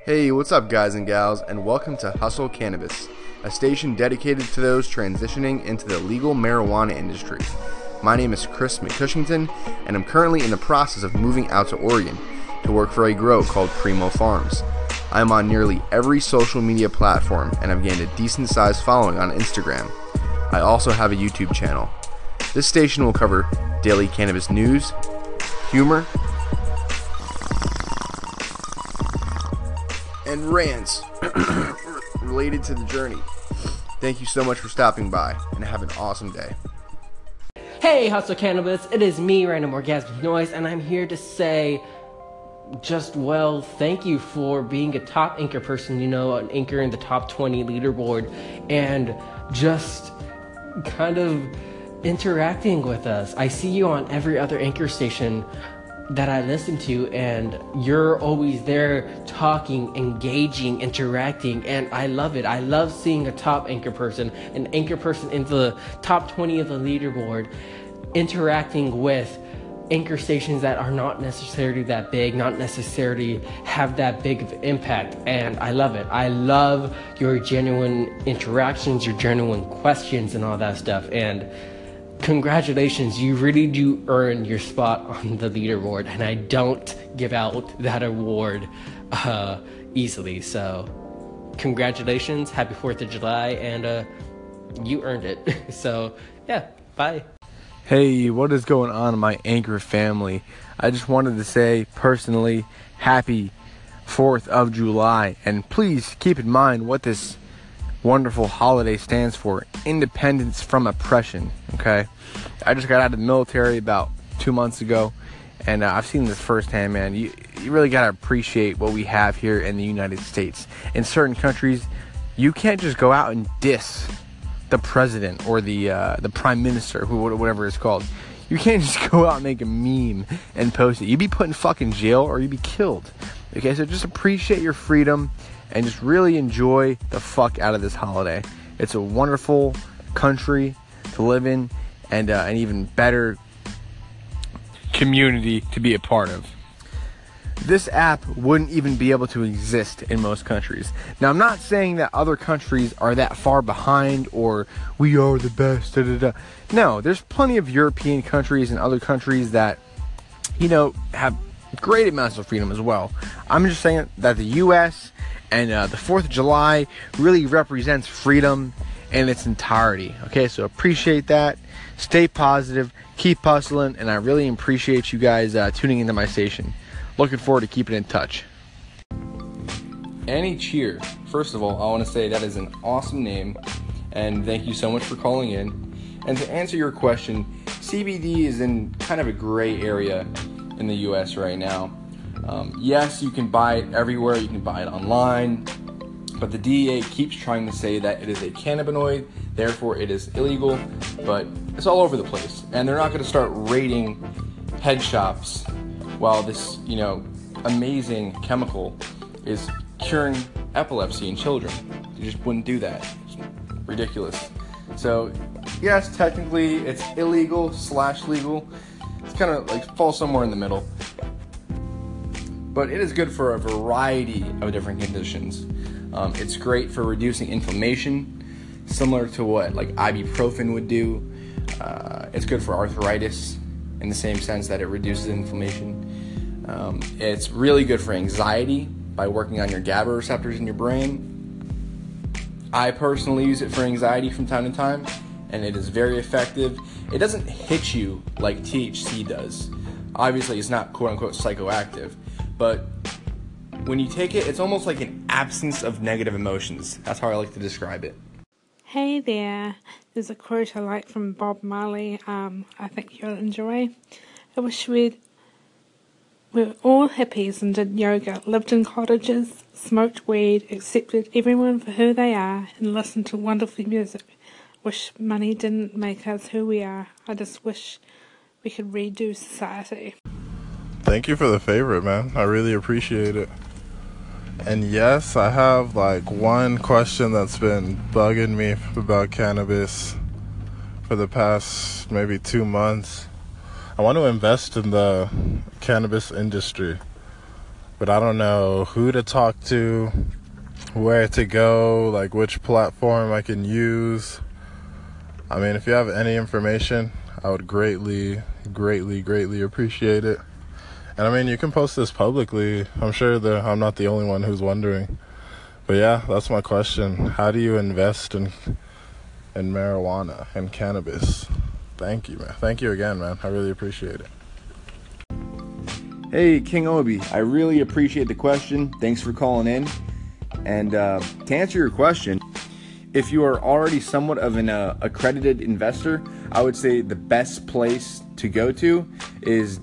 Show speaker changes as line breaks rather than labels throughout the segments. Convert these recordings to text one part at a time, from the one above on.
Hey, what's up, guys and gals, and welcome to Hustle Cannabis, a station dedicated to those transitioning into the legal marijuana industry. My name is Chris McCushington, and I'm currently in the process of moving out to Oregon to work for a grow called Primo Farms. I am on nearly every social media platform, and I've gained a decent-sized following on Instagram. I also have a YouTube channel. This station will cover daily cannabis news, humor, and rants related to the journey. Thank you so much for stopping by, and have an awesome day.
Hey, Hustle Cannabis, it is me, Random Orgasmic Noise, and I'm here to say thank you for being a top anchor person, an anchor in the top 20 leaderboard, and just kind of interacting with us. I see you on every other anchor station that I listen to, and you're always there talking, engaging, interacting, and I love it. I love seeing a top anchor person, an anchor person in the top 20 of the leaderboard, interacting with anchor stations that are not necessarily that big, not necessarily have that big of impact, and I love it. I love your genuine interactions, your genuine questions, and all that stuff, and congratulations, you really do earn your spot on the leaderboard, and I don't give out that award easily, so congratulations, happy 4th of July, and you earned it. So yeah, bye.
Hey, what is going on, my Anchor family? I just wanted to say personally, happy 4th of July, and please keep in mind what this wonderful holiday stands for: independence from oppression. Okay, I just got out of the military about 2 months ago, and I've seen this firsthand, man. You really gotta appreciate what we have here in the United States. In certain countries, you can't just go out and diss the president or the prime minister, whatever it's called. You can't just go out and make a meme and post it. You'd be put in fucking jail or you'd be killed. Okay, so just appreciate your freedom and just really enjoy the fuck out of this holiday. It's a wonderful country to live in, and an even better community to be a part of. This app wouldn't even be able to exist in most countries. Now, I'm not saying that other countries are that far behind or we are the best. No, there's plenty of European countries and other countries that, have great amounts of freedom as well. I'm just saying that the U.S. and the 4th of July really represents freedom in its entirety. Okay, so appreciate that. Stay positive. Keep hustling. And I really appreciate you guys tuning into my station. Looking forward to keeping in touch. Annie Cheer. First of all, I want to say that is an awesome name. And thank you so much for calling in. And to answer your question, CBD is in kind of a gray area in the U.S. right now. Yes, you can buy it everywhere. You can buy it online. But the DEA keeps trying to say that it is a cannabinoid, therefore it is illegal. But it's all over the place. And they're not going to start raiding head shops while this, amazing chemical is curing epilepsy in children. You just wouldn't do that. It's ridiculous. So, yes, technically it's illegal / legal. It's kind of like falls somewhere in the middle. But it is good for a variety of different conditions. It's great for reducing inflammation, similar to what like ibuprofen would do. It's good for arthritis in the same sense that it reduces inflammation. It's really good for anxiety by working on your GABA receptors in your brain. I personally use it for anxiety from time to time, and it is very effective. It doesn't hit you like THC does. Obviously, it's not quote-unquote psychoactive, but when you take it, it's almost like an absence of negative emotions. That's how I like to describe it.
Hey there, there's a quote I like from Bob Marley, I think you'll enjoy. I wish we're all hippies and did yoga, lived in cottages, smoked weed, accepted everyone for who they are, and listened to wonderful music. Wish money didn't make us who we are. I just wish we could redo society.
Thank you for the favorite, man. I really appreciate it. And yes, I have one question that's been bugging me about cannabis for the past maybe 2 months. I want to invest in the cannabis industry. but I don't know who to talk to, where to go, like which platform I can use. I mean, if you have any information, I would greatly appreciate it. And I mean, you can post this publicly. I'm sure that I'm not the only one who's wondering. But yeah, that's my question. How do you invest in marijuana and cannabis? Thank you, man. Thank you again, man. I really appreciate it.
Hey, King Obi, I really appreciate the question. Thanks for calling in. And to answer your question, if you are already somewhat of an accredited investor, I would say the best place to go to is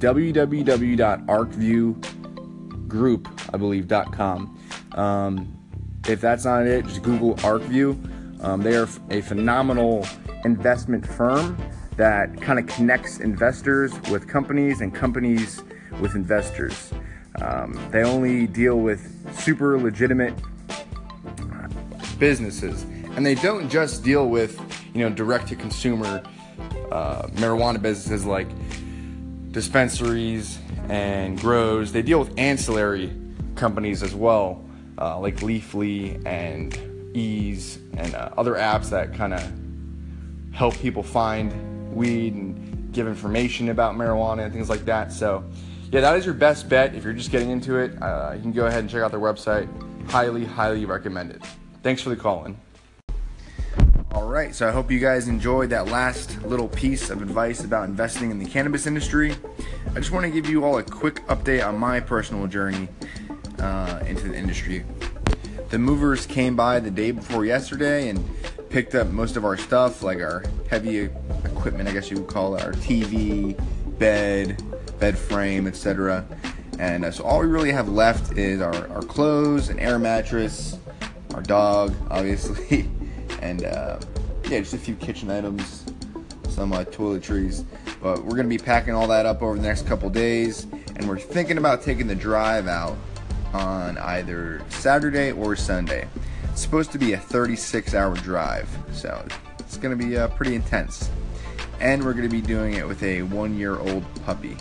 www.arcviewgroup.com. If that's not it, just Google ArcView. They are a phenomenal investment firm that kind of connects investors with companies and companies with investors. They only deal with super legitimate businesses, and they don't just deal with, direct to consumer marijuana businesses like dispensaries and grows. They deal with ancillary companies as well, like Leafly and Ease and other apps that kind of help people find weed and give information about marijuana and things like that. So yeah, that is your best bet if you're just getting into it. You can go ahead and check out their website. Highly recommend it. Thanks for the call in. All right, so I hope you guys enjoyed that last little piece of advice about investing in the cannabis industry. I just want to give you all a quick update on my personal journey into the industry. The movers came by the day before yesterday and picked up most of our stuff, like our heavy equipment, I guess you would call it, our TV, bed frame, etc. And so all we really have left is our clothes, an air mattress, our dog, obviously, and just a few kitchen items, some toiletries. But we're going to be packing all that up over the next couple days, and we're thinking about taking the drive out on either Saturday or Sunday. It's supposed to be a 36-hour drive, so it's going to be pretty intense. And we're going to be doing it with a 1-year-old puppy.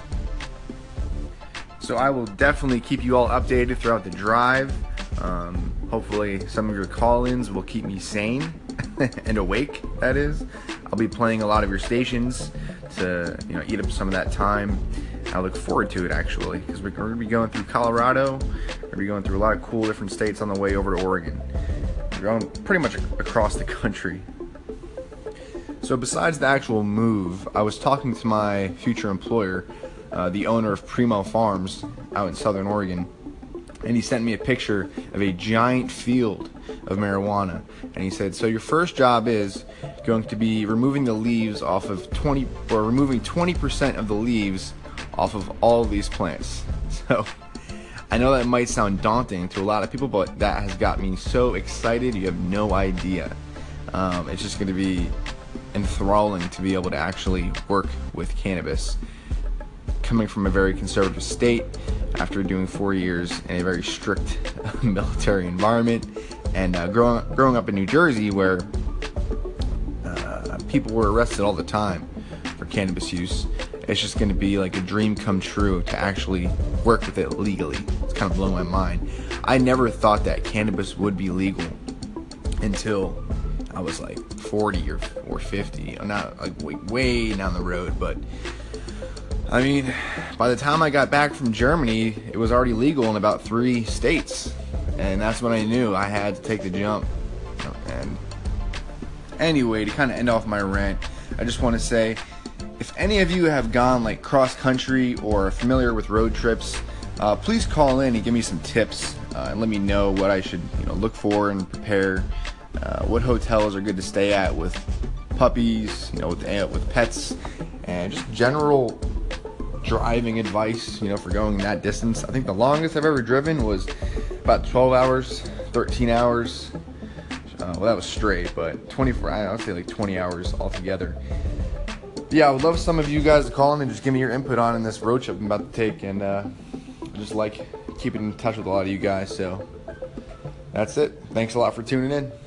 So I will definitely keep you all updated throughout the drive. Hopefully some of your call-ins will keep me sane and awake, that is. I'll be playing a lot of your stations to eat up some of that time. I look forward to it, actually, because we're going to be going through Colorado. We're going to be going through a lot of cool different states on the way over to Oregon. We're going pretty much across the country. So besides the actual move, I was talking to my future employer, the owner of Primo Farms out in Southern Oregon, and he sent me a picture of a giant field of marijuana. And he said, so your first job is going to be removing the leaves off of removing 20% of the leaves off of all of these plants. So I know that might sound daunting to a lot of people, but that has got me so excited, you have no idea. It's just going to be enthralling to be able to actually work with cannabis. Coming from a very conservative state, after doing 4 years in a very strict military environment, and growing up in New Jersey, where people were arrested all the time for cannabis use, it's just going to be like a dream come true to actually work with it legally. It's kind of blowing my mind. I never thought that cannabis would be legal until I was like 40 or 50. I'm not like way down the road, but I mean, by the time I got back from Germany, it was already legal in about 3 states, and that's when I knew I had to take the jump. And anyway, to kind of end off my rant, I just want to say, if any of you have gone like cross country or are familiar with road trips, please call in and give me some tips and let me know what I should look for and prepare. What hotels are good to stay at with puppies, with pets, and just general driving advice, for going that distance. I think the longest I've ever driven was about 12 hours, 13 hours. Well, that was straight, but 24, I would say like 20 hours altogether. Yeah, I would love some of you guys to call in and just give me your input on this road trip I'm about to take, and I just like keeping in touch with a lot of you guys. So that's it. Thanks a lot for tuning in.